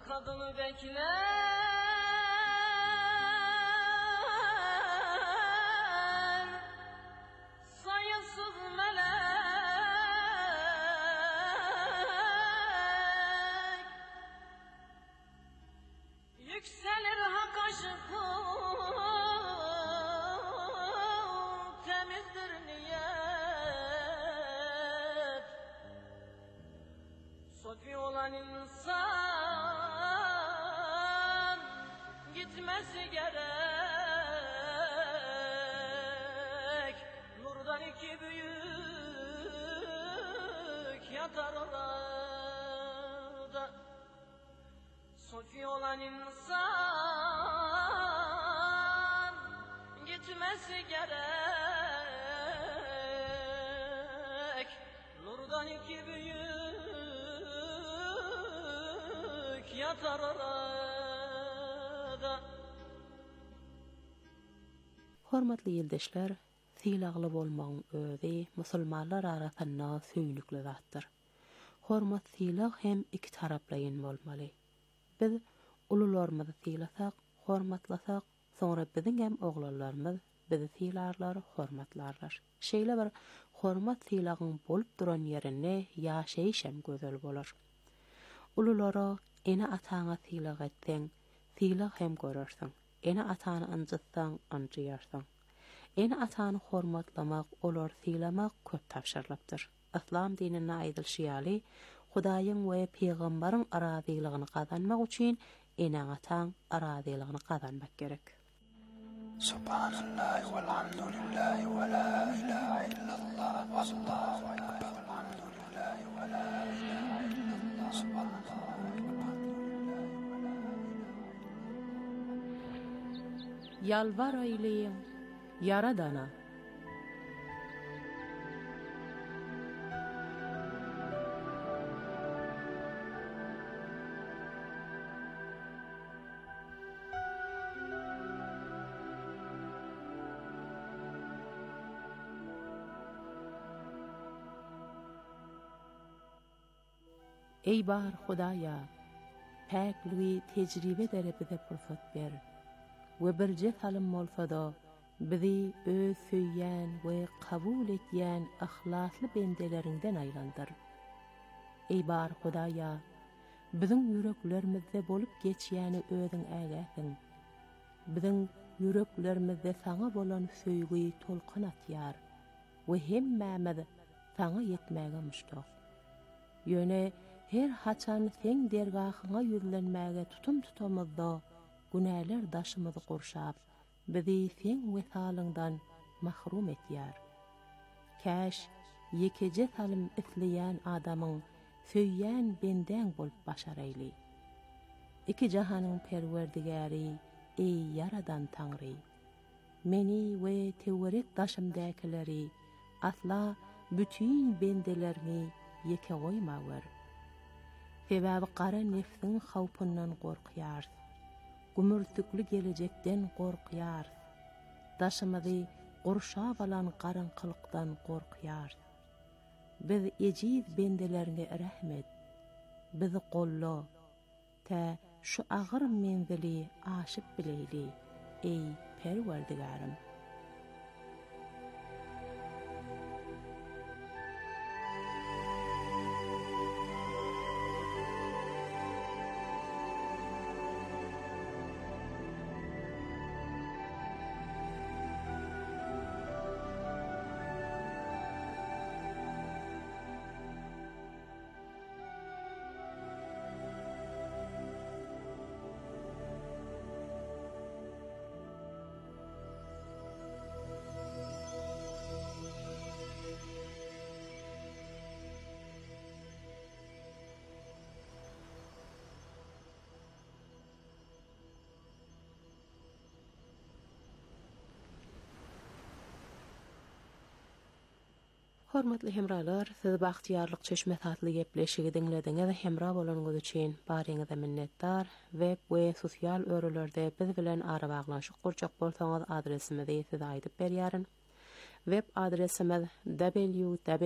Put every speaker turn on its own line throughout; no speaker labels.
kadını bekler sayısız melek, yükselir hak aşkı, temizdir niyet. Sofi olan insan gitmesi gerek. Nurdan iki büyük yatar orada. Sofi olan insan gitmesi gerek. Nurdan iki büyük yatar orada.
Hormatly ýyldaşlar, silagly bolmagyň özi musulmanlar arasynda söýnükli zatdyr. Hormat silag hem iki taraplaýyn bolmaly. Biz ulularymyzy silasak, hormatlasak, sonra biziň hem oglanlarymyz bizi silarlar, hormatlarlar. Şeýle bir hormat silagyň bolup duran ýerinde ýaşaýyş hem gözel bolar. Ululara ene ataňa silag etseň, silag hem görersiň. Ene atany anjytsaň, anjyýarsyň. Ene atany hormatlamak, olar silamak köp tapşyrlypdyr. İslam dinine aýdylşýaly, Hudaýyň we peýgambaryň arazylygyny kazanmak üçin ene ataň arazylygyny kazanmak gerek.
Subhanallah walhamdulillah wa la ilaha illallah wallahu akbar. Alhamdulillah wa la ilaha illallah subhanallah.
Yalvar eyleyin Yaradana. Ey bar Hudaýa, päkliği tecrübe dere bize fırsat ber. Ve bir cehalim bolsa-da bizi öz söýýän we kabul etýän ahlasly bendelerinden aýlandyr. Ey bar Hudaýa, biziň ýüreklerimizde bolup geçýäni özüň ägäsiň. Biziň ýüreklerimizde saňa bolan söýgüi tolkun atýar we hemmämiz saňa ýetmäge muştak. Ýöne her haçan seň dergahyňa ýüzlenmäge tutum tutamyzda günäler daşymyzy gurşap, bizi seň wesalyňdan mahrum etýär. Käş ýekece salim isleýän adamyň söýýän benden bolup başar eýli. Iki jahanyň perwerdigäri, ey yaradan Taňry, meni we tewerek daşymdakyleri asla bütün bendelerini ýeke goýmawar. Sebäbi gara nefsiň hawpyndan gorkýar. Gümürtükli gelecekden gorkýar. Daşymyzy gurşap alan garankylykdan gorkýar. Biz ejiz bendelerine rahmet. Bizi golla. Ta şu agyr menzili aşyp bileýli. Ey Perwerdigarim. Hormatly hemralar, siz bagtyarlyk çeşme tatly gepleşigi dinlediňiz. Hemra bolanyňyz üçin baryňyza minnetdar. Web we sosial örelerde biz bilen ara baglanşyk gurjak bolsaňyz adresimizi size aýdyp berýärin. Web adresimiz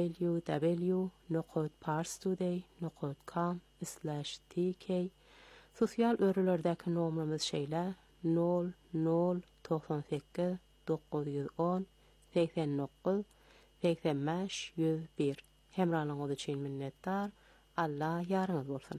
www.parstoday.com/tk. Sosial örülerdäki nomlarymyz şeýle 0 0 98 910 89 85 101. Hemralyňyz üçin minnetdar. Allah ýarňyz bolsun.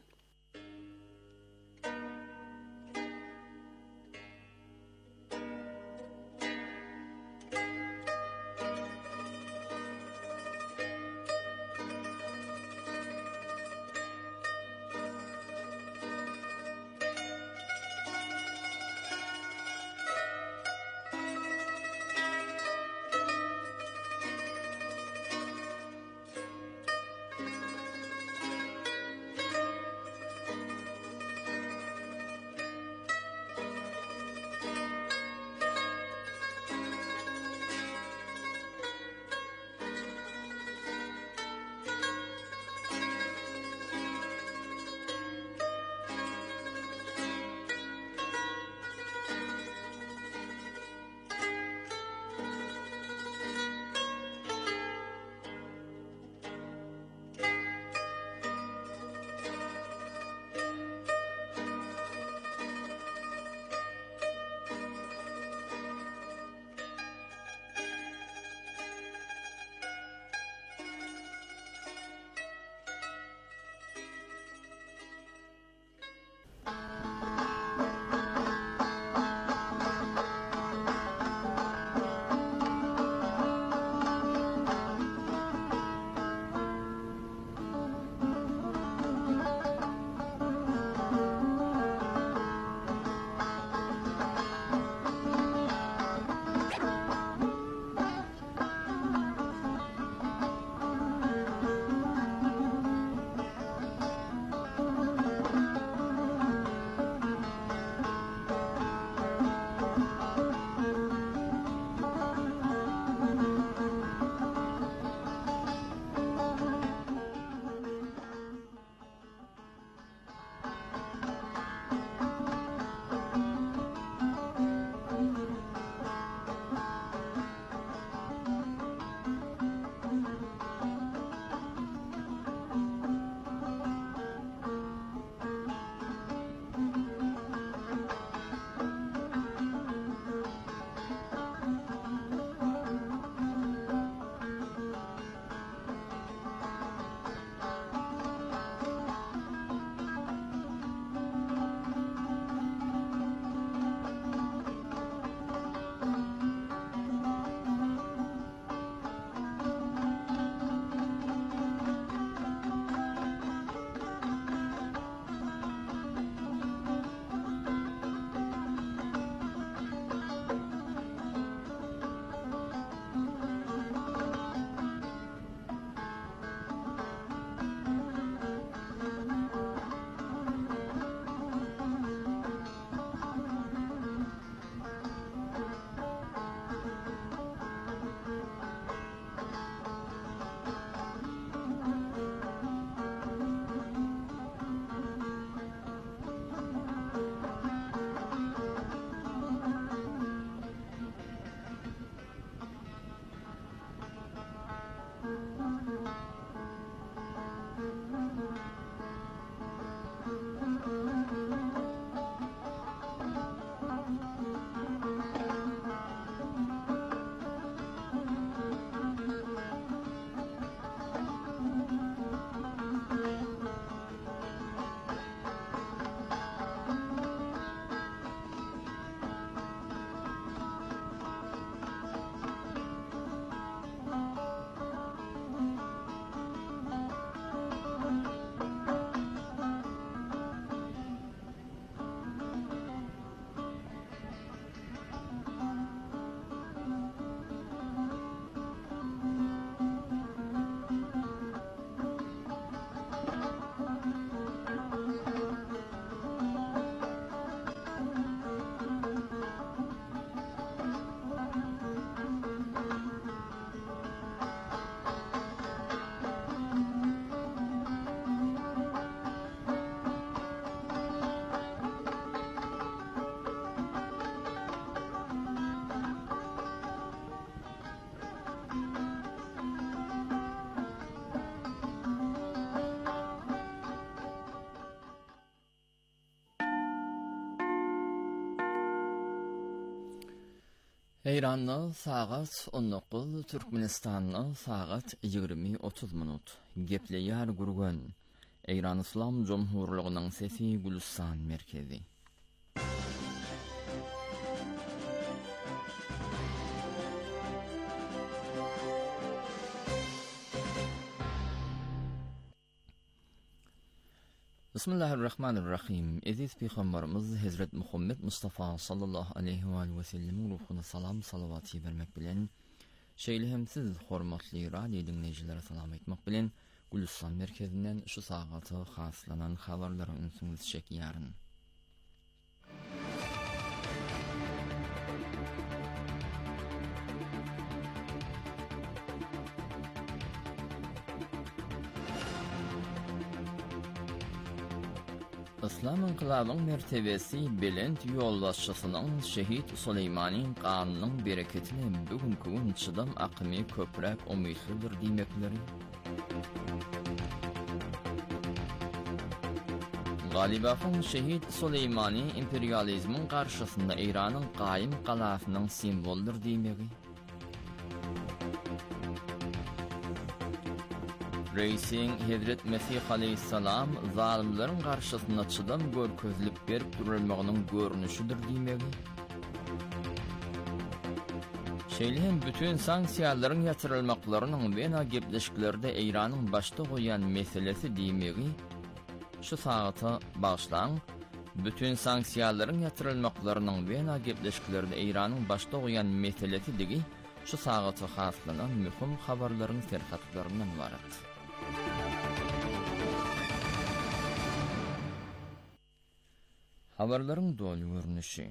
İran'da saat 19, Türkmenistan'da saat 20:30 minut. Gepleýär gurgun. İran İslam Cumhurluğunyň sesi Gülistan merkezi. Bismillahirrahmanirrahim. Aziz Peygamberimiz Hazret Muhammed Mustafa sallallahu aleyhi ve sellem ruhuna salam salavatı vermek bilen şeýlehemsiz hormatly radio dinleýijilere salam etmek bilen Gülistan merkezinden şu sagaty haslanan habarlary ünsüňiz çekýäryn. İslam inqilabynyň mertebesi belent ýolbaşçysynyň Şehit Suleymanyň ganynyň bereketine bugünkü gün çydam akymy köprek umytlydyr diýmekleri. Galibatyň Şehit Suleymany imperializmiň garşysynda Iranyň gaýym galasynyň simboldur diýmegi. Reisin Hazret Mesih aleyhissalam zalimlerin karşısına çydam görkezlip berip durulmagynyň görnüşidir diýmegi. Şeýlehem bütün sanksiýalaryň ýatyrylmaklarynyň wena gepleşiklerde Iranyň başda goýan meselesi diýmegi. Şu sagata başlaň, bütün sanksiýalaryň ýatyrylmaklarynyň wena gepleşiklerde Iranyň başda goýan meselesi digi şu sagata haslanan mühim habarlaryň serhatlaryndan ibaret. Habarlaryň dolu görnüşi.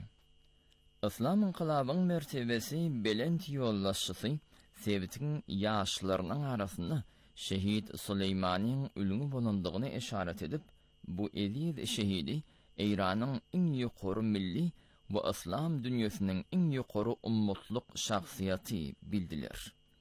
İslam inqilabynyň mertebesi belent ýollaşçysy Sebitiň ýaşlarynyň arasynda Şehit Suleymanyň ölümi bolandygyny eşaret edip, bu Eziz şehidi Iranyň iň ýokary milli we İslam dünýäsiniň iň ýokary ummatlyk şahsiýaty bildiler.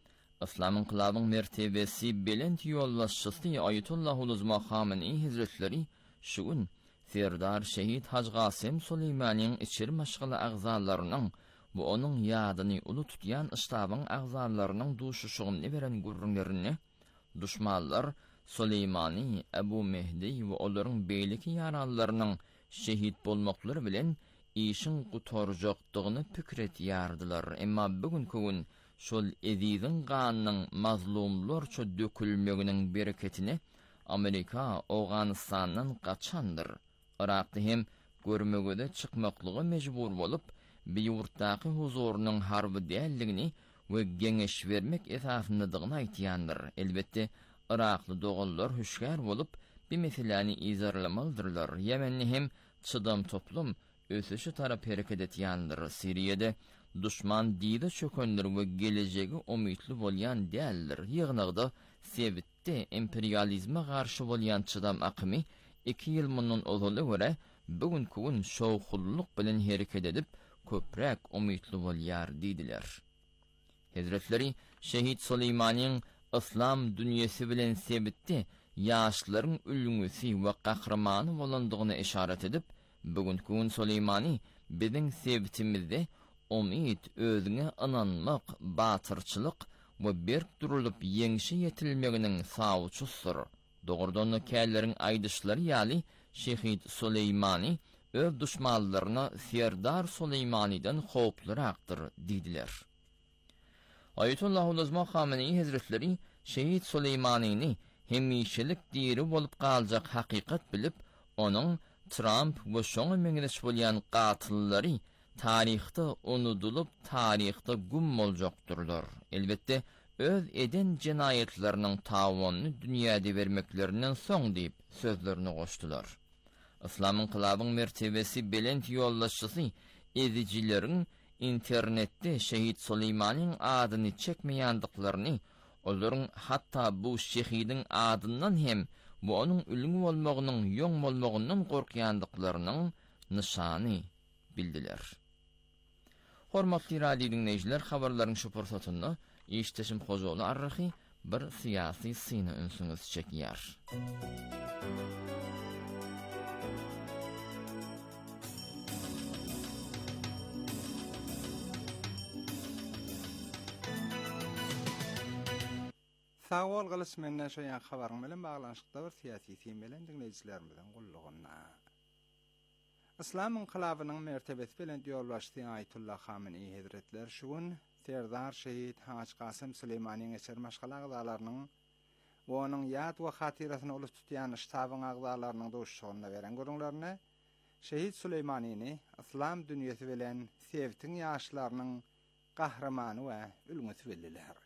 İslam inqilabynyň mertebesi belent ýollaşçysy Ayetullah Uluzma Khamenei Hazretleri şu gün Serdar Şehit Hacı Qasem Suleymanyň içeri maşgaly agzalarynyň bu onuň ýadyny uly tutýan iştabyň agzalarynyň duşuşygyny beren gurrunlaryny düşmanlar Suleymany, Ebu Mehdi we olaryň beýleki ýaralarynyň şehit bolmaklary bilen işin gutarjakdygyny pikir etýärdiler. Emma bugünkü gün şol Eziziň ganynyň mazlumlarça dökülmeginiň bereketini Amerika Awganystandan gaçandyr. Irakda hem görmegede çykmaklygy mejbur bolup, biýurtdaky huzurunyň harby dälligini we geňeş bermek esasyndadygyny aýtýandyr. Elbetde Irakly dogallar hüşgär bolup, bir meseleni izarlamalydylar. Yemenni hem çydam toplum ösüşi tarap hereket etýändir. Siriýede düşman diýde çökendir we gelejegi umytly bolýan däldir. Ýygnagda Sebitde imperializme garşy bolýan çydam akymy 2 ýyl mundan ozaly görä bugünkü gün şowhullyk bilen hereket edip köprek umytly bolýar diýdiler. Hazretleri Şehit Suleymanyň İslam dünýesi bilen Sebitde ýaşlaryň ölüňüsi we gahrymany bolandygyny eşaret edip, bugünkü gün Suleymany biziň Sebitimizde umyt, özüne inanmak, batyrçylyk we berk durulup ýeňişe ýetilmeginiň sawçusydyr. Dogrudan källerin aýdyşlary ýaly Şehit Suleymany öz düşmanlaryna Serdar Suleymanydan howplyrakdyr diýdiler. Ayetullah Uluzma Khamenei Hazretleri Şehit Suleymanyny hemişelik diri bolup galjak hakykat bilip, onuň Trump we şoňa meňzeş bolýan gatyllary tarihte unutulup, tarihte gum boljakdyrlar. Elbette öz eden cinayetlerinin tawanyny dünýäde bermeklerinden soň diýip sözlerini goşdular. İslam inqilabynyň mertebesi belent ýollaşçysy ezijilerin internetde Şehit Suleymanyň adyny çekmeýändiklaryny, olaryň hatta bu şehidiň adyndan hem bu onuň ölümi bolmagynyň ýoň bolmagyndan gorkýandyklarynyň nişany bildiler. Hormatly radio dinleýijiler, habarlaryň şu pursatynda Eşteşim Hojaly arrahy bir syýasy syny ünsüňiz çekýär.
Sağol gılysmenne şeýan habaryň bilen baglanşykda bir siyasi tem bilen dinleýijilerimizden gullugyna. İslam inqilabynyň mertebesi bilen ýolbaşdy Ayetullah Khamenei Hazretler şugun Serdar Şehit Haç Qasym Süleymanyň eser maşgala agdalarynyň we onuň ýat we hatirasyny uly tutýan ştabyň agdalarynyň doşşugyna beren görüňlerini Şehit Süleymanyny İslam dünýesi bilen sevtiň ýaşlarynyň qahramany we ülgüsi bildiler.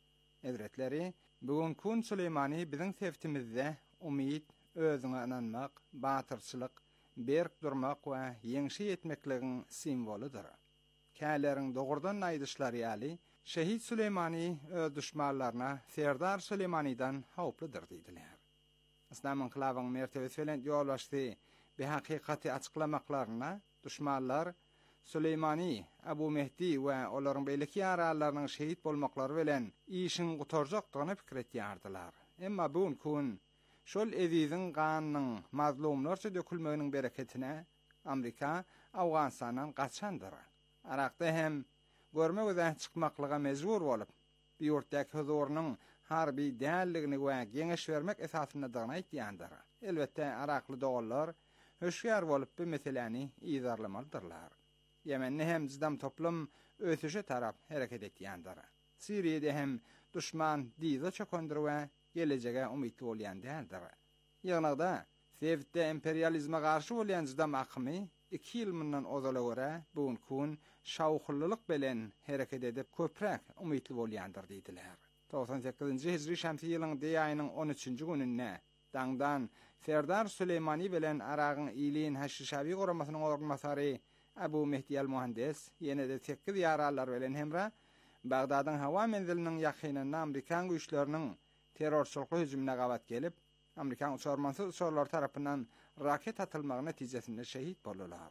Hazretleri bugünkü Süleymany biziň sevtimizde umyt, özüňe inanmak, batyrçylyk, berk durmak we ýeňşi etmekligiň simwoludyr. Käleriň dogurdan aýdyşlary ýaly Şehit Süleymany öz düşmanlaryna Serdar Süleymanydan hawplydyr diýdiler. İslam inqilabynyň mertebesi bilen ýolbaşdy bir hakykaty açyklamaklarına düşmanlar Süleymany, Abu Mehdi we olaryň beýleki ýaralarynyň şehit bolmaklary bilen işin gutarjakdygyny pikir etýärdiler. Emma bugün şol eziziň ganynyň mazlumlarça dökülmeginiň bereketine Amerika Awganystandan gaçandyr. Arakda hem görmek üzere çykmaklyga mejbur bolup, bir ýurtdaky huzurynyň harby dälligini we geňeş bermek esasyndadygyny aýtýandyr. Elbetde arakly dogallar höşgär bolup bu meseleni iýdarlamalydylar. Yemenni hem zizdam toplum ötüşe tarap hereket etýändir. Siriýede hem düşman diýze çököndir we gelejege umytly bolýan däldir. Ýagnada sevitde imperializme garşy bolýan zizdam akymy 2 ýyl mundan ozala görä bugünkü şawhullylyk bilen hereket edip köprek umytly bolýandyr diýdiler. 98-nji hijri şämsi ýylyň diýaýynyň 13-nji gününde daňdan Serdar Süleymany bilen Aragyň ýylyň Haşşawy goramasynyň organmasary Abu Mehdi al-Muhandes ýene de 8 ýaralar bilen hemra Bagdadyň hawa menziliniň ýakynyna Amerikan güýçleriniň terrorçylyk hüjümine gabat gelip Amerikan uçurmansy uçurlar tarapyndan raket atylmagy netijesinde şehit boldular.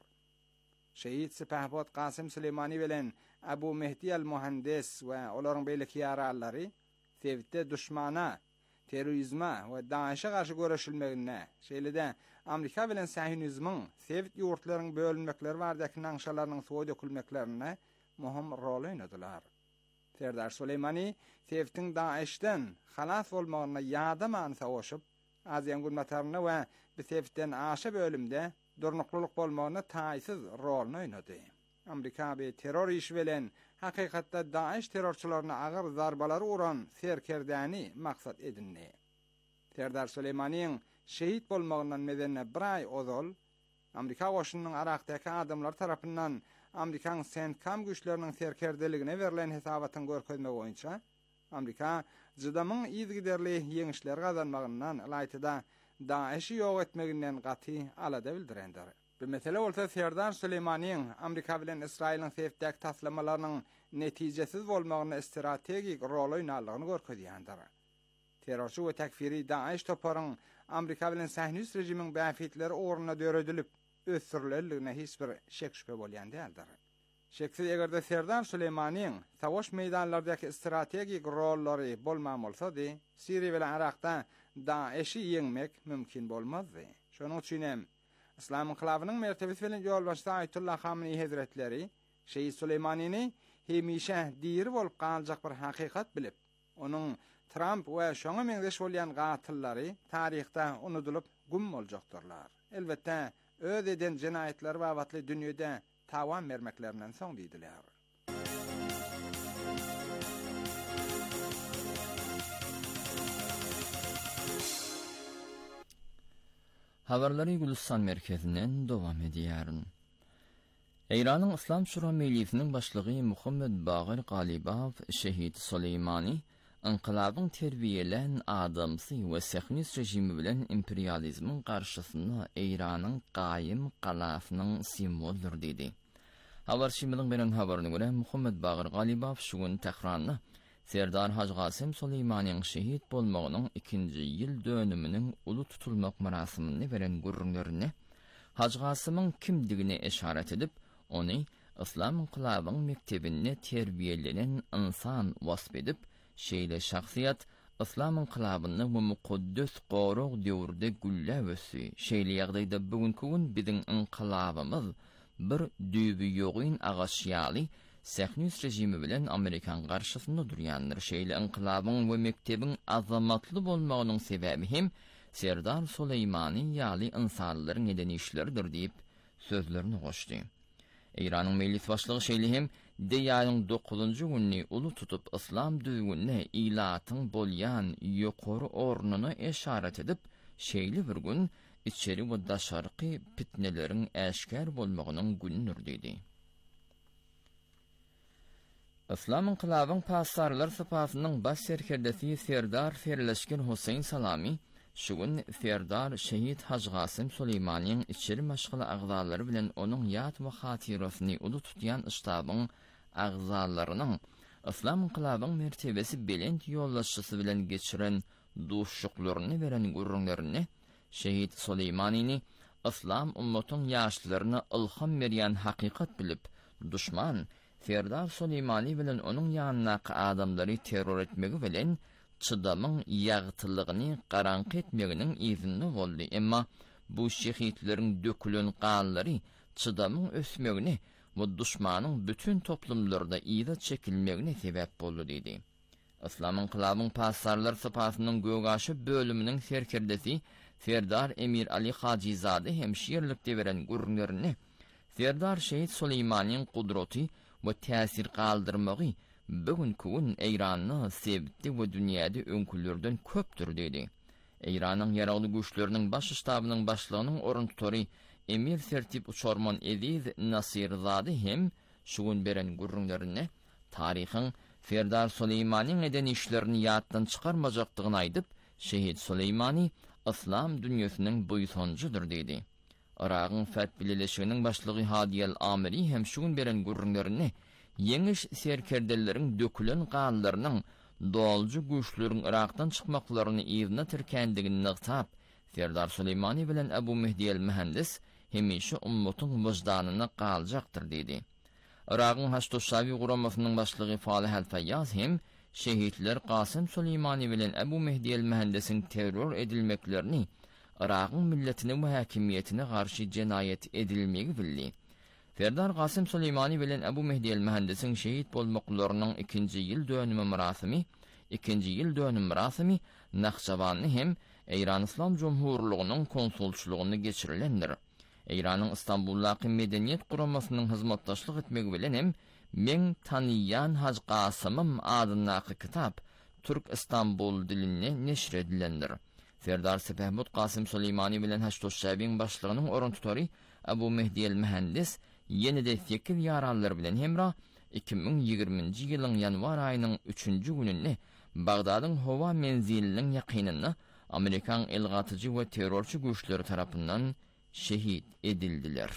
Şehit Sepahbot Qasym Süleymany bilen Abu Mehdi al-Muhandes we olaryň beýleki ýaralary sevitde düşmana, terrorizma we Daişe garşy göreşilmegine, şeýlede Amerika bilen Sahinizmiň sevit ýurtlaryň bölünmekleri bardaky naňşalarynyň sowy dökülmeklerine muhim rol oynadylar. Serdar Süleymany sevitiň Daişden halas bolmagyna ýadam savaşyp, Aziýan gulmataryna we bu sevitden aşa bölümde durnuklylyk bolmagyna taýsyz rol oynady. Amerika be terror işi bilen hakykatda Daeş terrorçylaryna agyr zarbalary uran serkerdäni maksat edindi. Serdar Süleymanyň şehit bolmagynyň medenne bir aý ozal Amerika goşunynyň Arakdaky adamlar tarapyndan Amerikan Centcom güýçleriniň serkerdeligine berilen hesabatyny görkezmek boýunça Amerika zydamyň ýyzgiderli ýeňişler gazanmagyndan laýtyda Daeşi ýok etmeginden gaty alada bildirendir. Bu mesele bolsa Serdar Süleymanyň Amerika bilen Israýlyň sevitdäki taslamalarynyň netijesiz bolmagyna strategik rol oýnalygyny görkezýändir. Terrorçy we tekfiri Daeş toparyň Amerika bilen Sahinist rejimiň bäfitleri oruna döredilip ösdürilenligine hiç bir şek şüphe bolýan däldir. Şeksiz egerde Serdar Süleymanyň savaş meýdanlarydaky strategik rollary bolman bolsady, Siriýa bilen Irakda Daeşi ýeňmek mümkin bolmazdy. Şonuň üçin hem İslam inqilabynyň mertebesi bilen ýolbaşdy Ayetullah Khamenei Hazretleri Şehit Süleymanyny hemişe diri bolup galjak bir hakykat bilip, onuň Trump we şoňa meňzeş bolýan gatyllary taryhda unutulup gum boljakdyrlar. Elbetde öz eden jinayetler babatly dünýede tawan bermeklerinden soň diýdiler.
Habarlary Gülistan merkezinden dowam edýär. Eýranyň Islam Şura Mejlisiniň başlygy Muhammed Bagir Galibow Şehit Süleymany inqilabyň terbiýelen adamsy we Sahinist rejimi bilen imperializmiň garşysyna Eýranyň gaýym galasynyň simwoldur diýdi. Habar şimiliň beren habaryna görä Muhammed Bagir Galibow şugun Tehranda Serdar Haç Qasym Süleymanyň şehit bolmagynyň 2-nji ýyl dönüminiň uly tutulmak marasimini beren görüňlerini Haç Qasymyň kimdigini eşaret edip, ony İslam inqilabynyň mektebinde terbiýelenen insan wasp edip, şeýle şahsiýat İslam inqilabyny we mukaddes gorog döwrde güllebesi, şeýle ýagdaýda bugünkü gün biziň inqilabymyz bir düýbi ýogyn agaşýaly Sahnus rejimi bilen Amerikan garşysynda durýanlar. Şeýle inqilabyň we mektebiň azamatly bolmagynyň sebebi hem Serdar Suleymani ýaly insanlaryň edeni işleridir diýip sözlerini goşdy. Iranyň meclis başlygy şeýle hem deýalyň 9-njy günni uly tutup islam düýgünine ilatyň bolýan ýokary ornuny eşaret edip, şeýle bir gün içeri we daşarky fitneleriň äşkär bolmagynyň günüdür diýdi. İslam inqilabyň passarlar sypatynyň baş serkerdesi Serdar Ferleşkin Husayn Salami şu gün Serdar Şehit Haj Gasim Suleymanyň içeri maşgala agzalary bilen onuň ýat we hatirasyny uly tutýan iştabyň agzalarynyň İslam inqilabyň mertebesi belent ýollaşçysy bilen geçiren duşuklaryny beren gurrunlaryny Şehit Suleymanyny İslam ummatyň ýaşlaryna ilham berýän hakykat bilip düşman Serdar Suleymani bilen onuň ýanyna adamlary terror etmegi bilen çydamyň ýagtylygyny garanky etmeginiň izni boldy. Emma bu şehitleriň dökülen ganlary çydamyň ösmegini we düşmanyň bütün toplumlarda ýa-da çekilmegine sebäp boldy diýdi. İslam inqilabyň passarlar sypatynyň gögaşy bölüminiň serkerdesi Serdar Emir Ali Hacizade hemşirlikde beren gurrunlaryny Serdar Şehit Suleymanyň gudraty we täsir galdyrmagy bugünkü gün Eýranyň sebitli we dünýäde öňküllerden köpdür diýdi. Eýranyň ýaragly güýçleriniň baş ştabynyň başlygynyň orun tutary Emir Sertip Uçarman Ediz Nasirzade hem şu gün beren gurrunlaryny taryhyň Serdar Suleymanyň eden işlerini ýatdan çykarmajakdygyny aýdyp, Şehit Suleymani İslam dünýäsiniň buýsanjydyr diýdi. Iraqyň feth bileleşiginiň başlygy Hadiyel Amiri hem şu gün beren gurrunlaryny ýeňiş serkerdeleriň dökülen ganlarynyň dolju güýçleriň Irakdan çykmaklaryny ýerine tirkendigini nykap, Serdar Suleymani bilen Abu Mehdi el-Mühendis hemişe ummatyň wyjdanyna galjakdyr diýdi. Iraqyň Haçtoşawy guramasynyň başlygy Falih el-Fayyaz hem şehitler Qasim Suleymani bilen Abu Mehdi el-Mühendisiň terror edilmeklerini Iraqyň milletine we häkimiýetine garşy jenayet edilmegi bildi. Serdar Qasim Suleymani bilen Abu Mehdi el-Mühendisiň şehit bolmaklarynyň 2-nji ýyl dönüm merasymy Nahçıvanly hem Eýran İslam Jumhurlygynyň konsulçylygyny geçirilendir. Eýranyň Istanbuldaky medeniýet guramasynyň hyzmatdaşlyk etmegi bilen hem men taniýan Haj Gasymym adynaky kitap Türk İstanbul dilinde neşr edilendir. Serdar Sepehmut Qasim Suleymani bilen Haçtoşabyň başlygynyň orun tutary Abu Mehdi el-Mühendis ýene-de fikir ýaranlary bilen hemra 2020-nji ýylyň ýanwar aýynyň 3-nji gününde Bagdadyň Howa menziliniň ýakynyna Amerikan elgatyjy we terrorçy güýçleri tarapyndan şehit edildiler.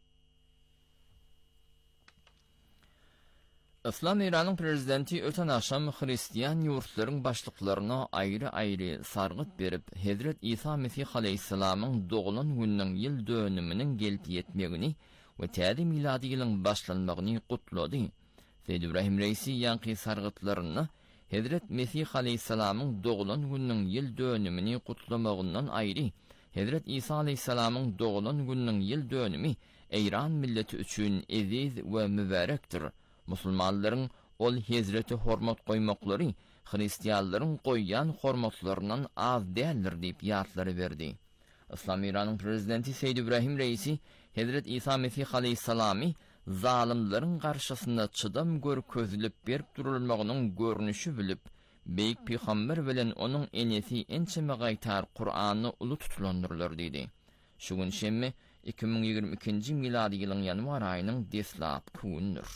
İslam Iranyň prezidenti öten akşam Hristiýan ýurtlaryň başlyklaryna aýry-aýry sargyt berip, Hazrat İsa Mesih aleyhissalamyň doğulan günüň ýyl dönüminiň gelip ýetmegini we täze miladi ýylyň başlanmagyny gutlady. Seýid Ibrahim Reisi ýanky sargytlaryny Hazrat Mesih aleyhissalamyň doğulan günüň ýyl dönümini gutlamagyndan aýry, Hazrat İsa aleyhissalamyň doğulan günüň ýyl dönümi Eýran milleti üçin eziz we mübarekdir. Musulmanlaryň ol Hazreti hormat goýmaklary Hristiýanlaryň goýýan hormatlaryndan az däldir diýip ýatlary berdi. İslam Iranyň prezidenti Seýid Ibrahim Reisi Hazrat İsa Mesih aleyhissalamy zalimlaryň garşysynda çydam görkezilip berip durulmagynyň görnüşi bilip, beýik peýgamber bilen onuň enesi ençeme gaýtar Qur'any uly tutulandyrlar diýdi. Şu gün şemme 2022-nji miladi ýylyň ýanwar aýynyň deslap günüdür.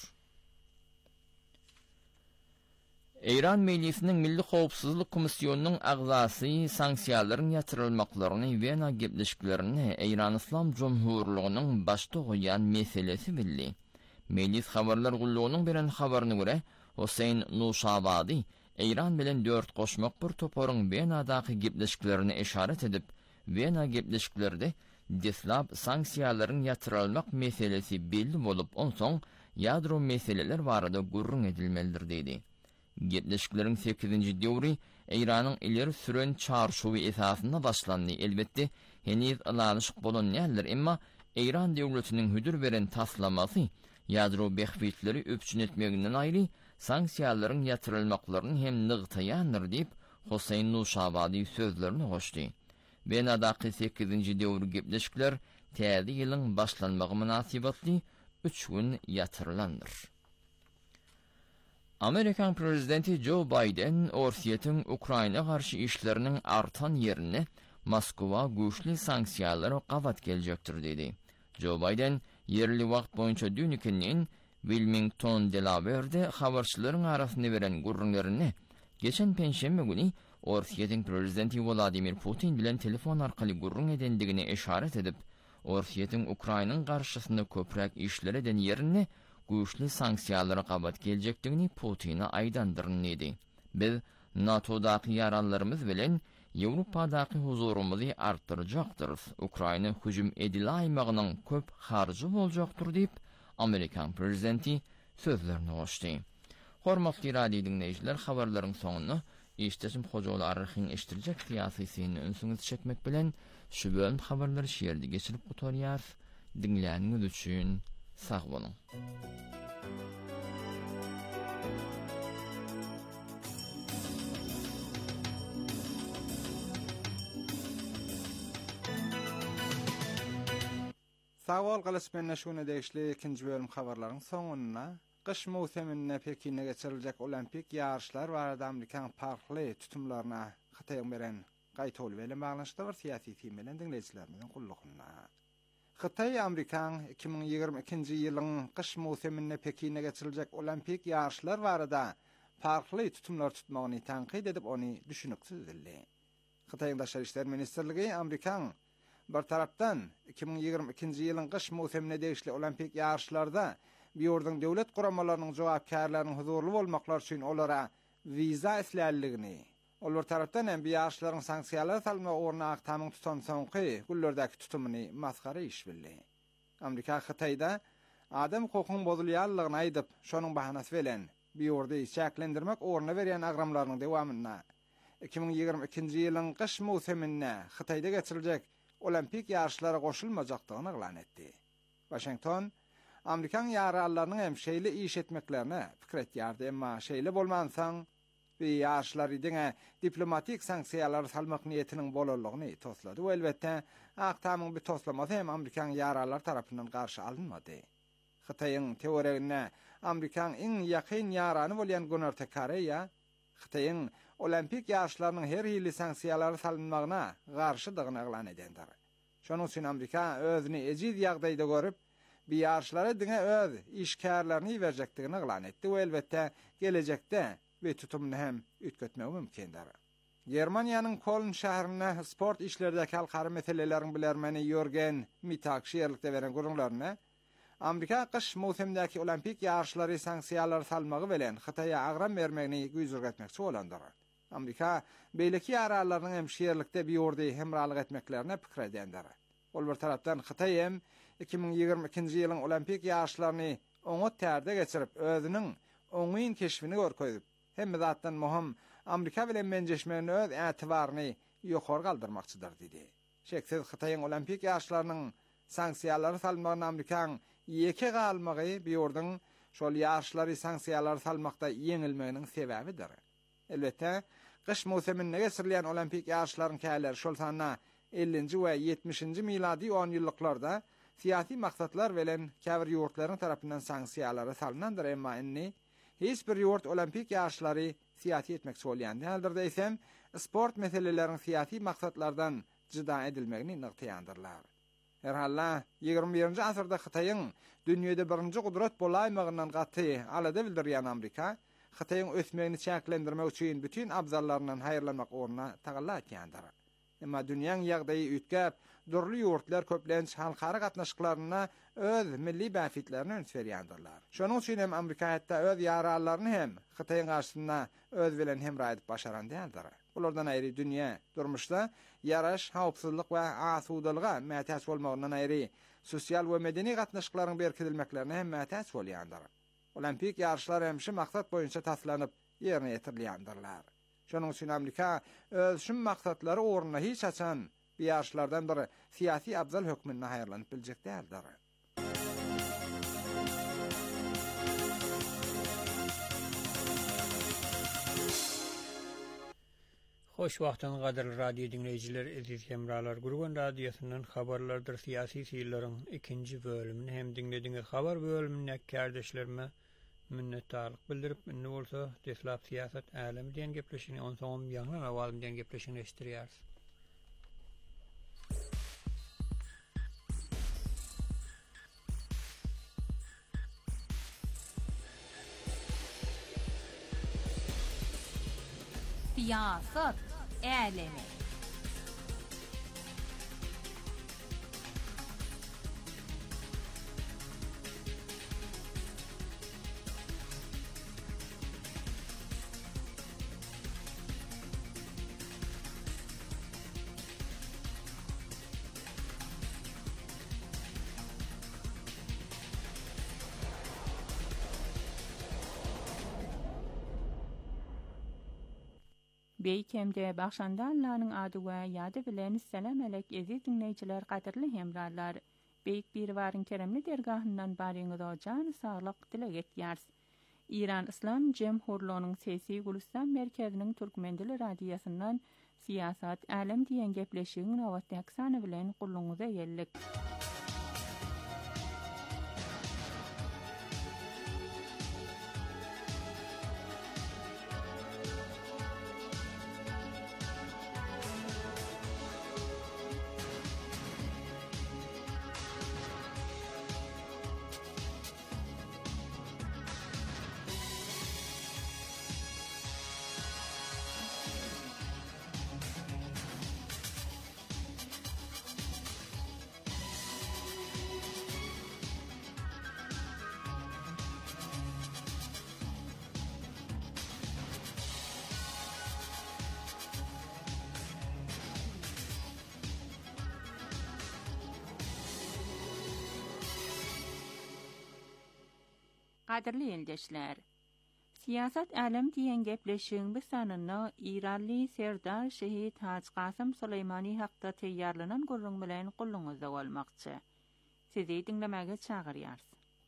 Eýran meclisiniň Milli Howpsuzlyk Komissiýonunyň agzasy sanksiýalaryň ýatyrylmaklaryny we nägepleşiklerini Eýran İslam Jumhurlygynyň başda goýan meselesi bildi. Meclis habarlar gullugynyň beren habaryna görä, Husayn Nushabadi Eýran bilen 4 goşmak bir toparyň benadaky gepleşiklerini eşaret edip, we nägepleşiklerde deslap sanksiýalaryň ýatyrylmak meselesi belli bolup, onsoň ýadro meseleler barada gurrun edilmelidir diýdi. Gepleşikleriň 8-nji döwri Eýranyň ileri süren çarşuwy esasynda başlandy. Elbetde heniz alanyşyk bolan näler, emma İran devletinin hüdür veren taslaması, yadro behbitleri öpçün etmeginden ayrı, sanksiyaların yatırılmaklarını hem nıgtayandır deyip, Hüseyin Nuşabadi sözlerini hoşdu. Venadaki 8. devr gepleşikler, täze ýylyň başlanmagy münasibatly 3 gün yatırılandır. Amerikan prezidenti Joe Biden, Orsiýetiň Ukraina garşy işlerinin artan ýerine Moskwa güýçli sanksiýalary gawat geljekdir dedi. Joe Biden, yerli wagt boýunça dünükinin Wilmington, Delaware'de habarçylaryň arasynda beren gurrunlaryny geçen penşembe güni Orsiýetiň prezidenti Vladimir Putin bilen telefon arkaly gurrun edendigini işaret edip, Orsiýetiň Ukrainanyň garşysynda köprek işler eden ýerine güýçli sanksiýalary gawat geljekdigini Putin'e aýdandyryn dedi. Biz NATO'daky ýaranlarymyz bilen Ýewropadaky huzurumuzy artdyrajakdyrys. Ukraina hüjüm ediläýmeginiň köp harjy boljakdyr diýip Amerikan prezidenti sözlerini goşdy. Hormatly radio dinleýijiler, habarlaryň soňuny İştesim Hocaoğlu Arıxin eşitirecek siyasisini önsünüz çekmek bilen şu bölüm haberleri şiirde geçirip oturýar. Dinleýäniňiz üçin sag bolun.
Sag bol galasmenne şuna deýişli ikinji bölüm habarlaryň soňuna Kış mowsumynda Pekin'de geçiriljek olimpik ýarşlar barada Amerikan parkly tutumlaryna Xitay beren gaýtaly bilen baglanşykda bir syýasy tema bilen dinleýijilerimiziň gullugynda. Xitay Amerikan 2022-nji ýylyň kış mowsumynda Pekin'de geçiriljek olimpik ýarşlar barada parkly tutumlar tutmagyny tanqid edip ony düşünüksiz bildi. Xitaýyň Daşary işler ministrligi Amerikan bir tarapdan 2022-nji ýylyň kış mowsumyna degişli olimpik ýarşlarda ýurdun döwlet guramalarynyň jogapkärläriniň huzurly bolmaklar üçin olara viza isläligini, olar tarapdan hem ýarşlaryň sanksiýalar salma orna tamyň tutan soňky gullardaky tutumyny maskara iş bildi. Amerika Xitayda adam hukukynyň bozulýanlygyny aýdyp, şonuň bahanasy bilen ýurdy şäklendirmek orna berýän agramlarynyň dewamyna 2022-nji ýylyň kış mowsumyna Xitayda geçiriljek olimpik ýarşlara goşulmajakdygyny elan etdi. Washington Amerikan ýarallarynyň hem şeýle iş etmeklerine pikir etýärdi, emma şeýle bolmansaň we ýarşlar diňe diplomatik sanksiýalar salmak niýetiniň bolanlygyny toslady. Bu elbetde aktamyň bir toslamasy hem Amerikan ýarallar tarapyndan garşy alınmady. Xitaýyň teoriýasyna Amerikan iň ýakyn ýarany bolýan Günür Tekareýa Xitaýyň olimpik ýarşlarynyň her ýyly sanksiýalar salynmagyna garşydygyny elan edendir. Şonuň üçin Amerika özüni ejid ýagdaýda görüp bir ýarşlara diňe öz işkärlerini berjekdigini elan etdi. Bu elbetde gelecekde we tutumny hem ütgetmek mümkindir. Germaniýanyň Köln şäherine sport işlerdäki halkary meseleleriň bilermeni Jürgen Mittag şeýerlikde beren gurulmaryna Amerika kış mowsumyndaky olimpik ýarşlary sanksiýalar salmagy bilen Xitaýa agram bermegini güýzürgetmekçi bolandyr. Amerika beýleki ýaralarynyň hem şeýerlikde bir ýurdy hemralyk etmeklerine pikir edendir. Ol bir tarapdan Xitaý hem 2022-nji ýylyň olimpik ýarşlaryny oňa tärde geçirip özüniň oňyn keşfini görkezip, hem zatdan muhim Amerika bilen menjeşmegini öz ätibaryny ýokary galdyrmakçydyr dedi. Şeksiz Xitaýyň olimpik ýarşlarynyň sanksiýalary salmagyny Amerikan ýeke galmagy bir ýurdyň şol ýarşlary sanksiýalar salmakda ýeňilmeginiň sebäbidir. Elbetde, kış mowsumyna geçirilýän olimpik ýarşlaryň käleri şol sanna 50-nji we 70-nji miladi 10 ýyllyklarda siyasi maksatlar bilen käbir ýurtlaryň tarapyndan sanksiýalary salynandyr, emma inni hiç bir ýurt olimpik ýarşlary siyasi etmekçi bolýan däldirde isem sport meseleleriň siyasi maksatlardan jyda edilmegini nykdýandyrlar. Herhalla 21-nji asyrda Xitaýyň dünýede birinji gudrat bolaýmagyndan gaty alada bildirýän Amerika, Xitaýyň ösmegini çäklendirmek üçin bütün abzallaryndan haýyrlanmak orna tagalla etýändir. Emma dünýäň ýagdaýy ütgäp, durly ýurtlar köplenç halkara gatnaşyklaryna öz milli bäfitlerini öňsürýändirler. Şonuň üçin hem Amerika hatda öz ýaralaryny hem Xitaýyň garşysynda öz bilen hemra edip başaran däldir. Bulardan aýry dünýä durmuşda ýaraş, hawpsuzlyk we asudalyga mätäç bolmagyndan aýry sosial we medeni gatnaşyklaryň berkidilmeklerine hem mätäç bolýandyr. Olimpik ýarşlar hem şu maksat boýunça taslanyp ýerine ýetirilýändirler. Şonuň üçin Amerika öz şu maksatlary orna hiç açan Bu ýaşlardan biri siyasi abzal hökmüne hayırlanyp biljek däldir.
Hoş wagtyň gaderly radio dinleýijiler, aziz hemralar, Gurgan radiosynyň habarlardyr siyasi syllaryň ikinji bölümini hem dinlediňiz habar bölümine kardeşlerime minnetdarlyk bildirip, indi bolsa deslap siyasat alemi diýen gepleşini, on soňam ýanlan awalym diýen gepleşini eşdirýäris.
Siyasat alemi. Beýkemde başanda Allah'ın adı we ýady bilen selam alek aziz dinleýijiler, gaderli hemralar. Beýik bir warın keremli dergahyndan baryňyza jan saglyk dilek etýäris. İran İslam Jemhurluğunyň sesi Gulistan merkeziniň Türkmen dili radiosynyň siyasat alem diýen gepleşigiň nowatdaky sany bilen gulluňyza geldik. Gaderli eldeşler, siyasat alem diýen gepleşigiň bu sanyny İranly Serdar Şehit Hacı Qasym Suleymani hakda teýýarlanan gurrun bilen gulluňyzda bolmakçy. Sizi dinlemäge çagyrýarys.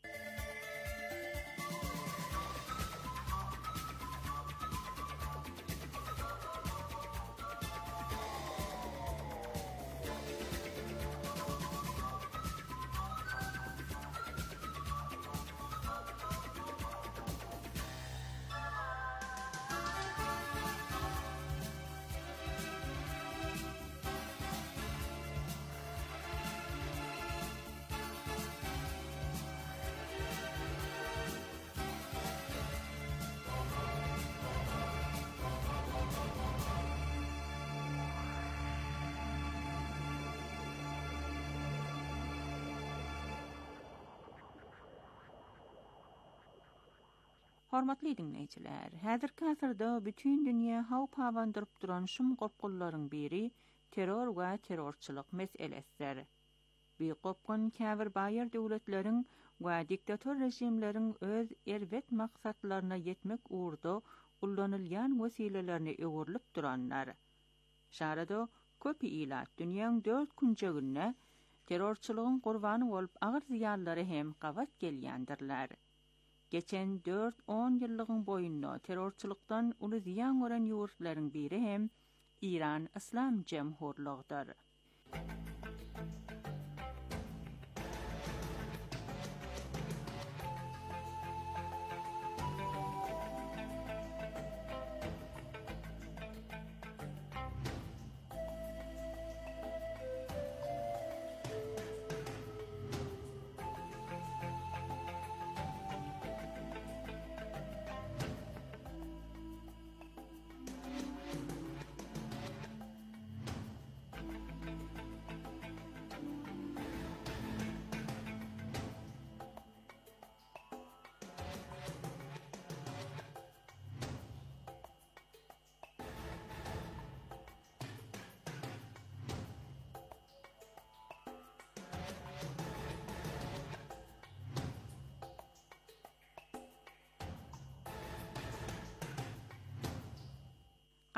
Hormatly dinleýijiler, häzirki asyrda bütün dünýä haw pawandyryp duran şum gopgullaryň biri terror we terrorçylyk meselesidir. Bu gopgun käbir baýar döwletleriň we diktator rejimleriň öz erwet maksatlaryna ýetmek uğrunda ullanylýan wesilelerini öwürlip duranlar. Şarada köp ýylar dünýäň 4 kunjagynda terrorçylygyň gurbany bolup agyr ziýanlary hem gawat gelýändirler. Geçen 4-10 ýyllygyň boýunda terrorçylykdan uly ziýan gören ýurtlaryň biri hem İran İslam Jemhurlugydyr.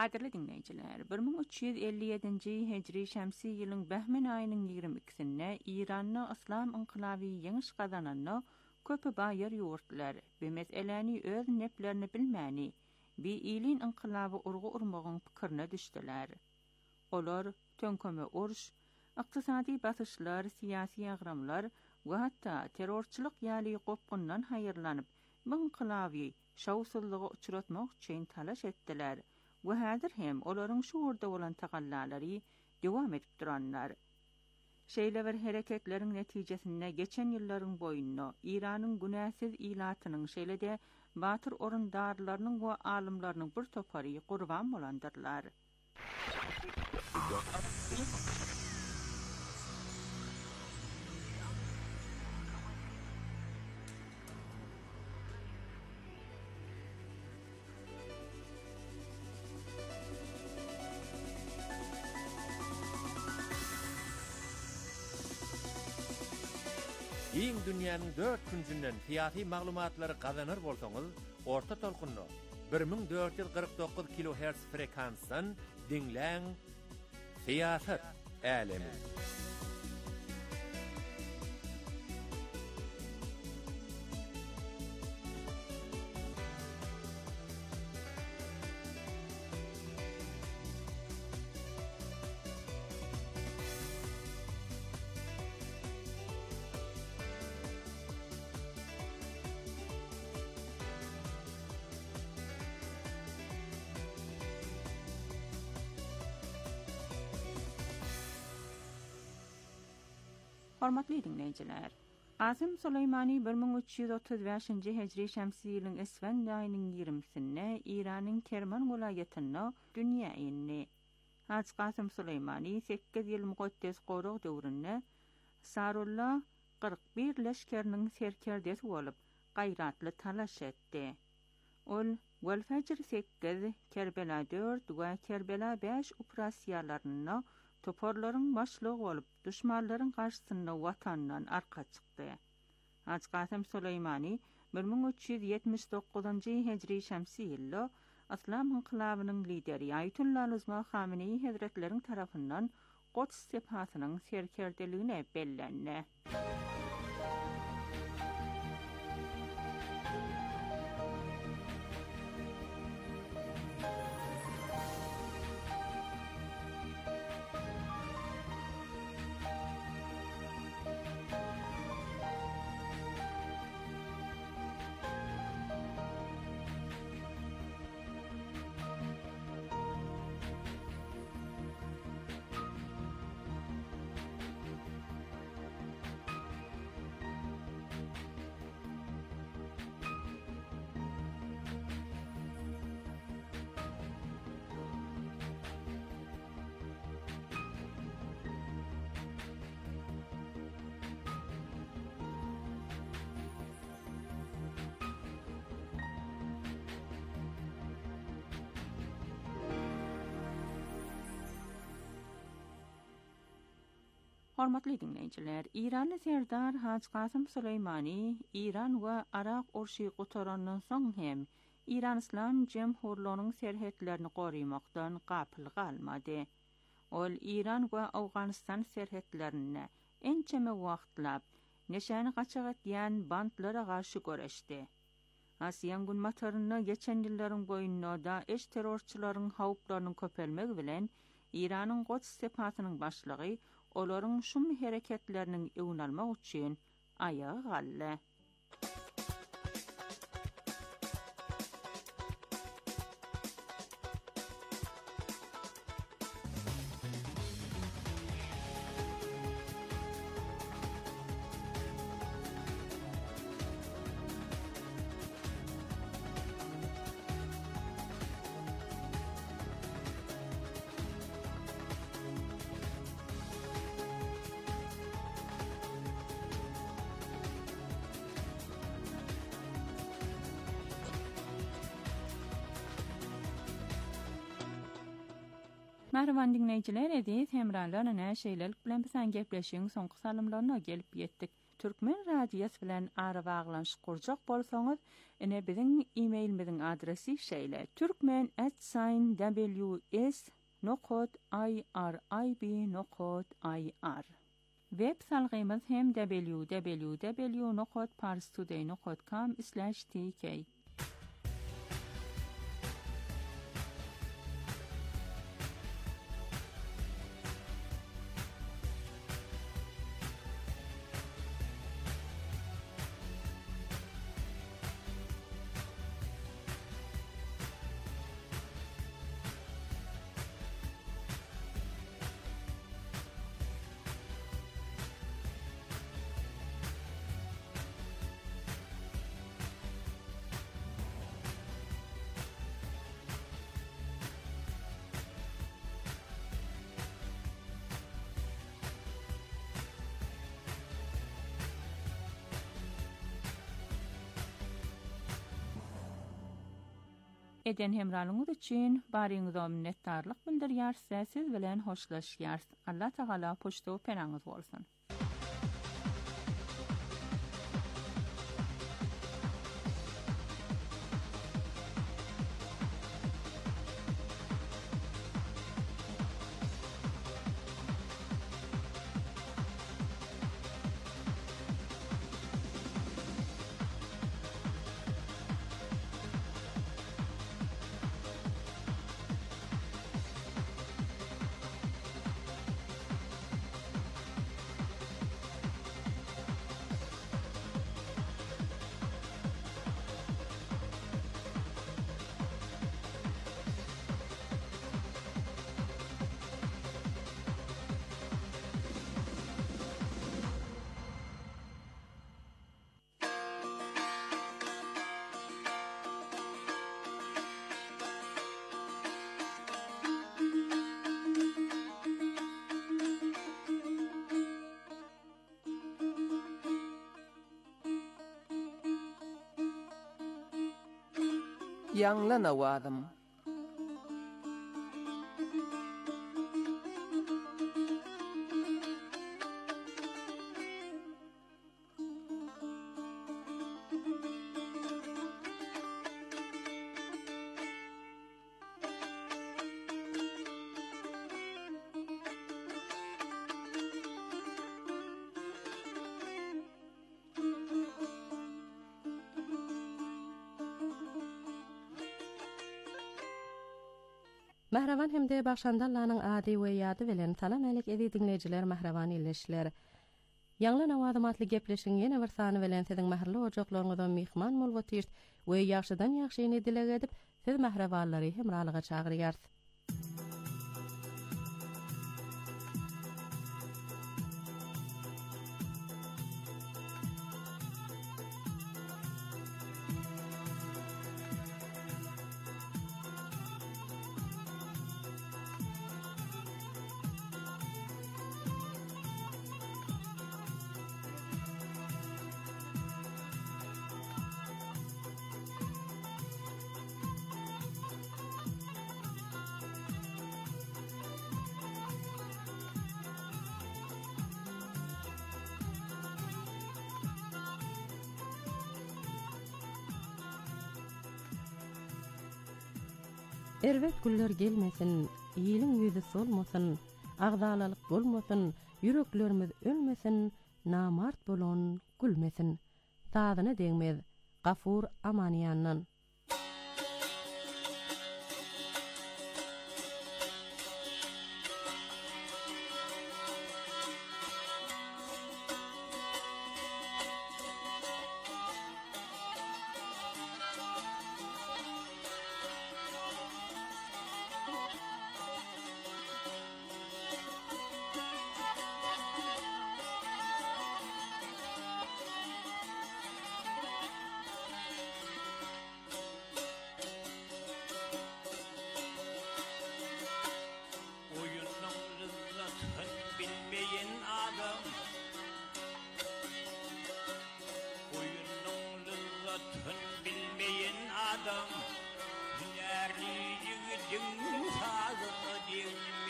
Qadirli dinleyiciler, 1357-nji Hicri şämsi ýylyň Bähmen aýynyň 22-sinde İranny islam inqilaby ýeňiş gazananna köpü baýar ýurtlar we meseleni öz neplerini bilmäni, bi ilin inqilaby urgu urmagyň pikirine düşdiler. Olar tönkeme uruş, ykdysady basyşlar, siyasi agramlar we hatda terrorçylyk ýaly gopgundan haýyrlanyp, bu inqilaby şawsuzlygy uçuratmak üçin talaş etdiler. We häzir hem olaryň şu urda bolan tagallary dowam edip duranlar. Şeýle bir hereketleriň netijesinde geçen ýyllaryň boýunda İranyň günäsiz ilatynyň şeýle-de batyr orundarlarynyň we alymlarynyň bir topary gurban bolandyrlar.
Iň dünýäniň 4 künsünden siyasi maglumatlary gazanır bolsaňyz, orta tolkunno 1449 kHz frekansdan dinläň Siýasat Älemi.
Hormatly dinleyijiler, Qasym Suleymani 1335-nji Hicri şämsi ýylyň Esfend aýynyň 20-sinde İranyň Kerman welaýatyna dünýä indi. Hacı Qasym Suleymani 8 ýyl muqaddes gorag döwründe Sarullah 41 leşkeriniň serkerdesi bolup gaýratly talaş etdi. Ol Welfajr 8, Kerbela 4 we Kerbela 5 operasiýalaryna toporlaryň başlygy bolup düşmanlaryň garşysynda watandan arka çykdy. Hacı Qasym Suleymani 1379-njy Hicri şämsi ýylda islam inqilabynyň lideri Aýatullah Uzma Hameneý Hazretleriň tarapyndan Quds sepatynyň serkerdeligine bellendi. Hormatly dinleyijiler, İranly serdar Hacı Qasym Suleymani İran we Irak urşy gotarandan soň hem İran İslam Jemhurlygynyň serhetlerini goruýmakdan gapyl galmady. Ol İran we Awganystan serhetlerine ençeme wagtlap neşany gaçak etýän bandlara garşy göreşdi. Asiýan gün mataryna geçen ýyllaryň boýunda da eş terrorçylaryň hawplarynyň köpelmegi bilen İranyň Quds sepatynyň başlygy olaryň şum hereketleriniň öňüne almak üçin ayağa galdy. Merhaban dinleyijiler, edis hemralarına şeýlelik bilen bilen gepleşiň soňky salymlaryna gelip ýetdik. Türkmen radiyası bilen ara bağlanış kurjak bolsaňyz, ine biziň e-mailimiziň adresi şeýle: turkmen@ws.irib.ir. Web salgymyz hem www.parstoday.com/tk. Eden hemralyňyz üçin baryňyza minnetdarlyk bildirýär, siz bilen hoşlaşýar. Allah Taala poşto penaňyz bolsun.
Ýanglan awazym.
Mahravan hemde başandallanyň ady we ýady bilen salam alyk edi dinleýijiler, mahravan illeşler. Ýanglan awazymatly gepleşiň ýene bir sany bilen siziň mahrly ojaklaryňyzdan mihman bolýar we ýagşydan ýagşyny dileg edip siz mahrawanlary hemralyga çagyrýarsyz. Erwet güller gelmesin, ýylyň ýüzi solmasyn, agdalalyk bolmasyn, yüreklerimiz ölmesin, namart bolan gülmesin. Tadyny deňmez, Gafur Amaniýandan.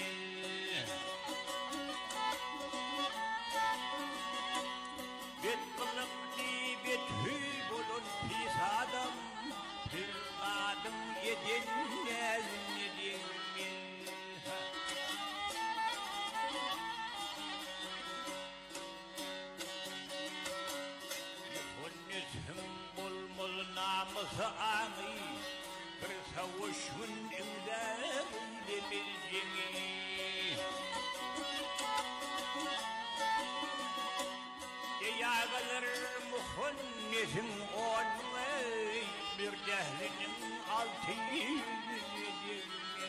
Get
denmez ne denmez. Muhunnesim bol namısı anı, bir savuşun imza demizcini. Yağılır muhunnesin onunla, bir cehlinin altı yüzüdür.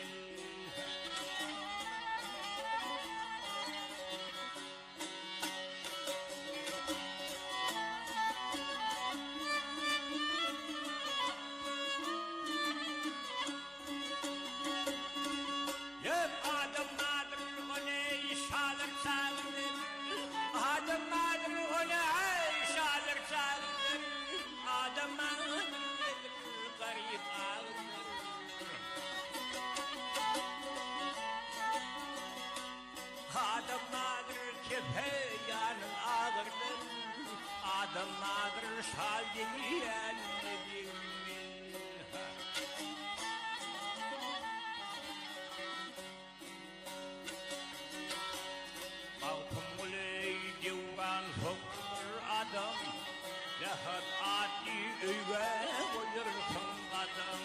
Adamlar şal diyen Altın uley divan sokur adam, Lahat ati öyve koyursun adam.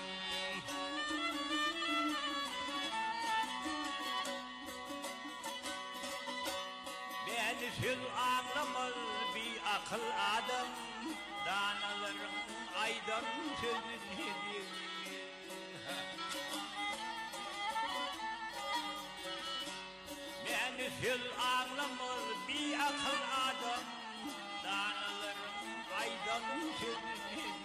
Beni siz anlamaz bir akıl adam, danaların aydan sözünü beni siz anlamaz bir akıl adam, danaların aydan sözünü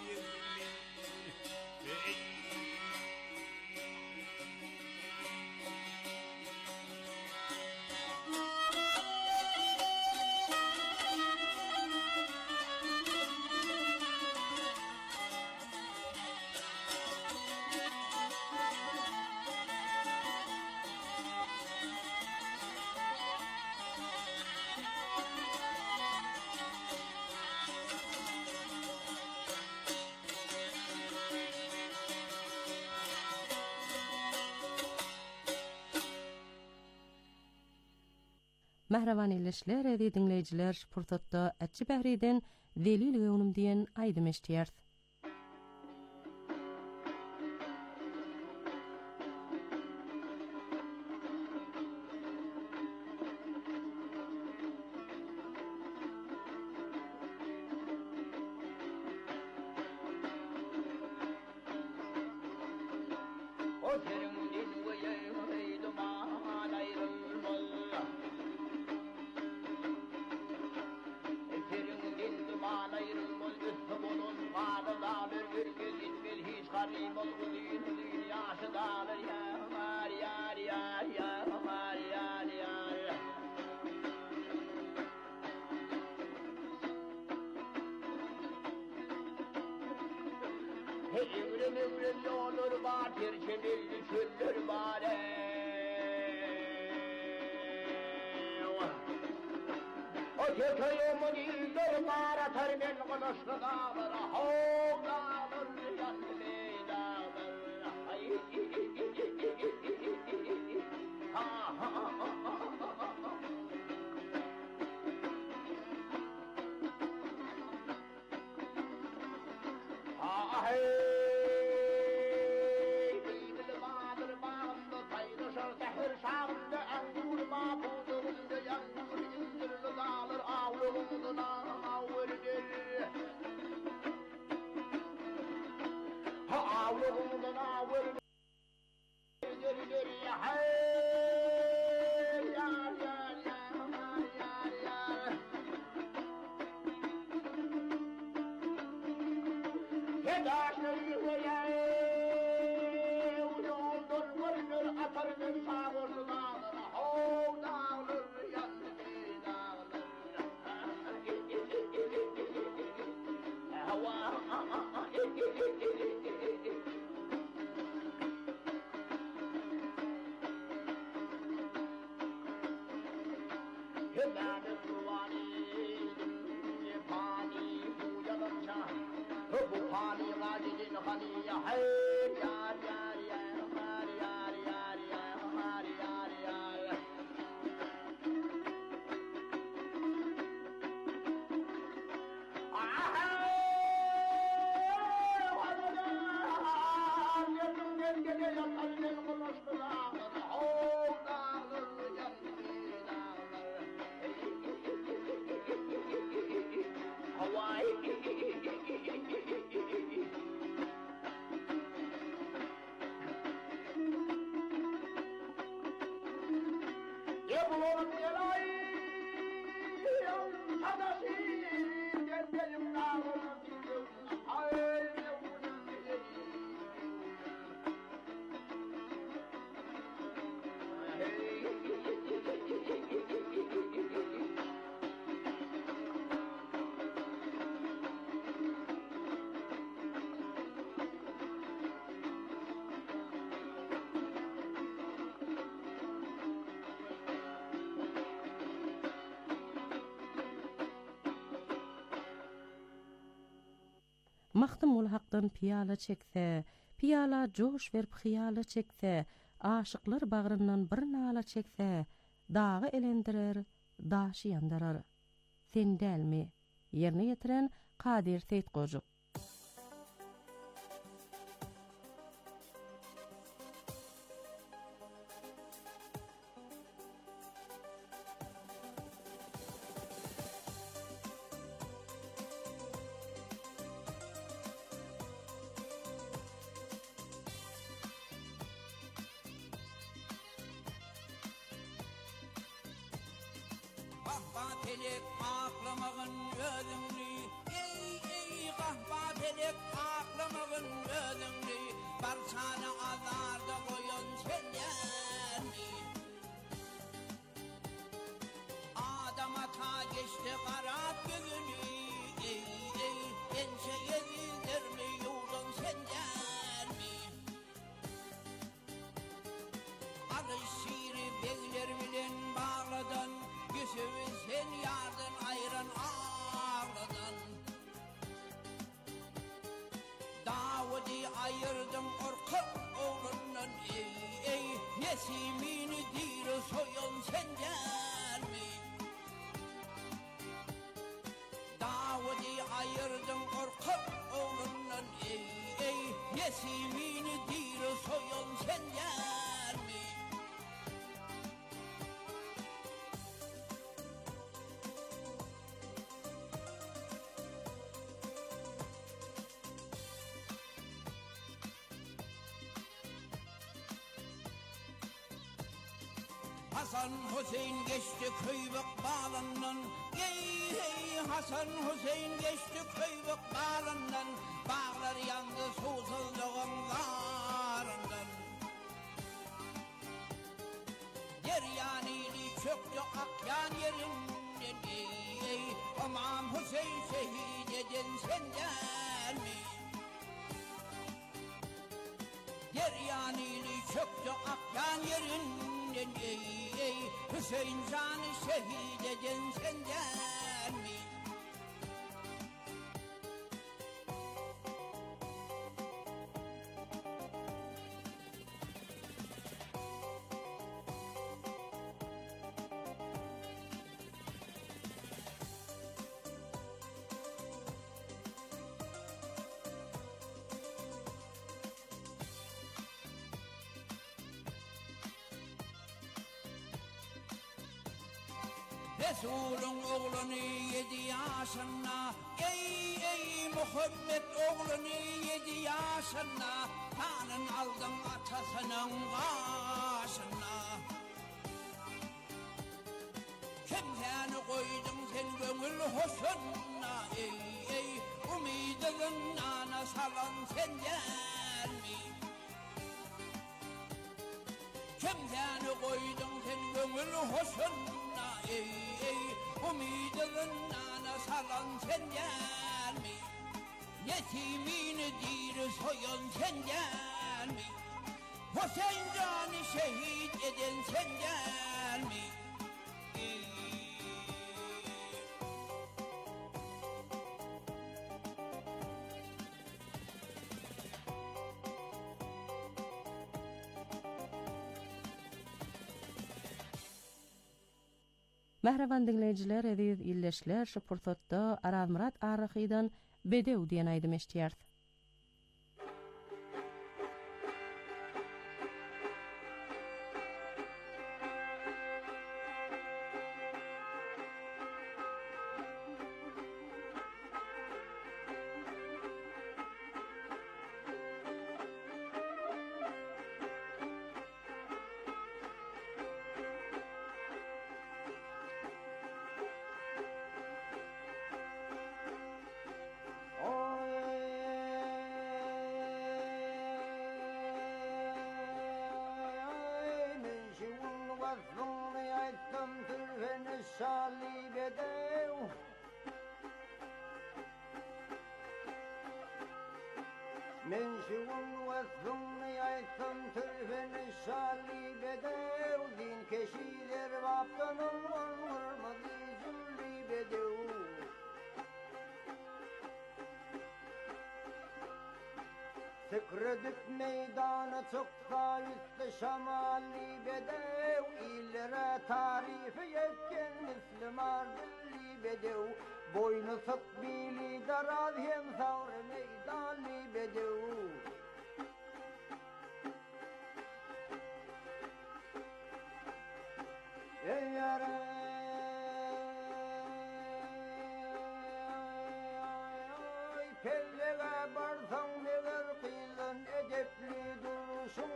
Mehreban illeşler edi dinleyiciler Spurtatda Etçi Behriden Zelil Göwnüm diyen aýdym eşdiýär.
Ömrüm yolur var, terkemilli çöller var. O kököyümün iller var, atar ben konuşlu dağlar. Hov dağlar, yanlı dağlar. Ha ha ha ha. Bu pani gacin hani ya hayır ya Ebulon gelay, adasi, geldim dağılım dilim, ay nebunun
Mahdum ol hakdan piyala çekse, piyala joş verip hiyala çekse, aşıklar bağrından bir nala çekse, dağı elendirer, daşı yandarar. Sen delmi, yerine getiren Kadir Seyit Gojuk.
Kahpa telek aklamağın özüngni, ey kahpa telek aklamağın özüngni, barçanı azarda koyun sendenmi? Adama ta geçti karat gözünü, ey ense yedildirmi yurdun sendenmi? Arış şiiri beyler bilen bağladan, Güsüvü sen yardın ayran ağladan. Davudi ayırdım orkak oğlundan, ey Nesimini diri soyun senden mi? Davudi ayırdım orkak oğlundan, ey Nesimini diri soyun senden mi? Hasan Hüseyin geçti köybük bağlandan, ey Hasan Hüseyin geçti köybük bağlandan, bağlar yandı susuzluğun zarından. Deryanili çöktü akyan yerinden, ey aman Hüseyin şehit edin senden mi? Deryanili çöktü akyan yerinden, ey Hüseyin canı şehit edin senden mi? Resulün oğlunu 7 yaşında, ey Muhammed oğlunu 7 yaşında, tanın aldın atasının başına. Kimseni koydun sen gönül hoşuna, ey umidinin nana salan senden mi? Kimseni koydun sen gönül hoşuna, ey umidinin nana salan senden mi? Yetimini diri soyun senden mi? Hüseyin canı şehit edin senden mi?
Mehreban dinleyiciler, ediz illeşler şu pursatda Araz Murat Arıqydan Bedew diýen aýdym eşitýärs.
vasfını ayttım türfeni salib edev. Men şuun vasfını ayttım türfeni salib edev. Din keşiler vaptanın olmazı züllib edev. Sıkırdık meydanı çoksa üstü şamali bedev. İllere tarifi yekken Müslüman dilli bedev. Boynu sık bili daraz hem savrı meydani bedev. Ey yare pellega barsan neler kıylan edepli duruşun.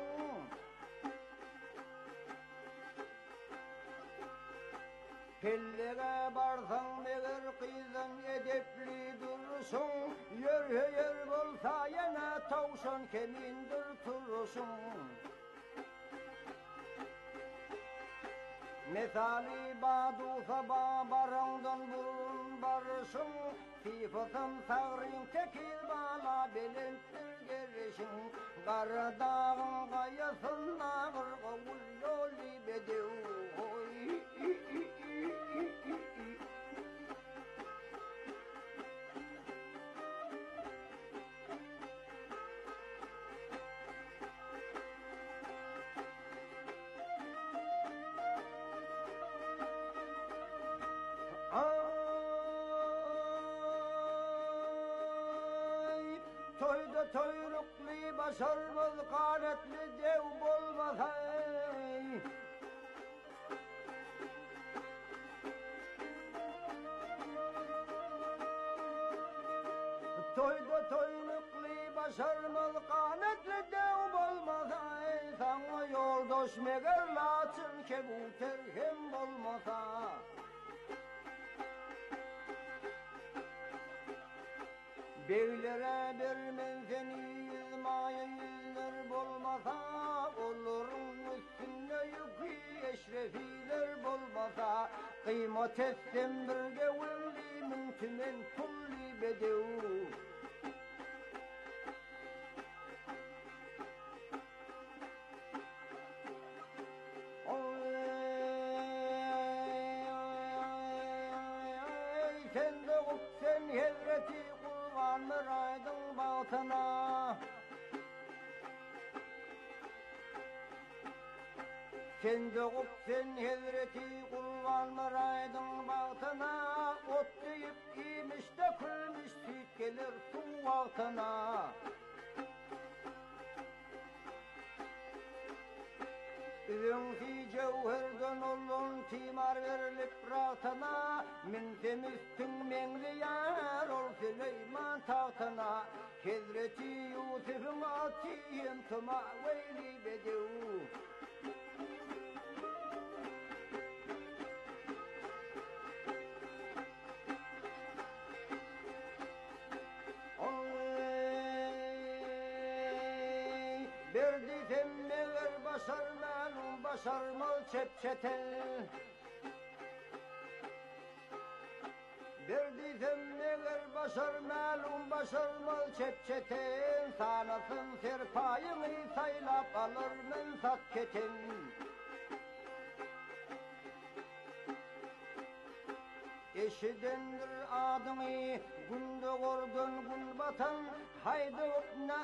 Pellega barsan neler kıylan edepli duruşun. Yer bolsa yana tavşan kemindir turuşun. Mesali badu sabah barandın burun barışın. Sifatım sağrın tekil bala belenttir gerişin. Karadağın kayasında kırgavul yolu bedev. Toyda toyruklu başarmaz kanetli dev bolmasay. Toyda toyruklu başarmaz kanetli dev bolmasay. Sana yoldaş meğer laçın kebuter hem bolmasa. Beylere vermen seni yüzmaya yüzler bolmasa. Olurun üstünde yükü eşrefiler bolmasa. Kıymet etsem bir gevulli mümtümen pulli bedev. Sen de sen hezreti kurbanlar aydın batına. Sen de sen hezreti kurbanlar aydın batına. Ot deyip imiş de külmüş süt gelir su altına. Üzüntü cevherden olun timar verilip rahatına. Min temüstün menli yar ol Süleyman tahtına. Hezreti Yusuf'un atiyim tuma veyli bedev. Berdi temmeler başarmalum başarmal çepçetel. Berdi temmeler başarmalum başarmal çepçetel. Sanasın serpayını saylap alır mensat keten. Eşidendir adını günde gordun gün batan. Haydi okna